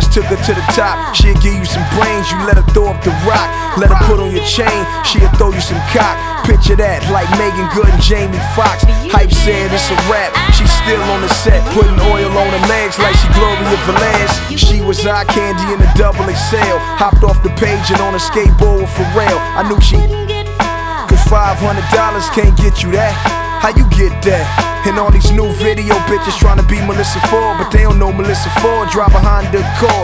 took her to the top. She'll give you some brains, you let her throw up the rock. Let her put on your chain, she'll throw you some cock. Picture that, like Megan Good and Jamie Foxx. Hype said it's a rap, she's still on the set, putting oil on her legs like she Gloria Velez. She was eye candy in a double XL. Hopped off the page and on a skateboard with Pharrell. I knew she, cause $500 can't get you that. How you get that? And all these new video bitches trying to be Melissa Ford, but they don't know Melissa Ford drive behind the car.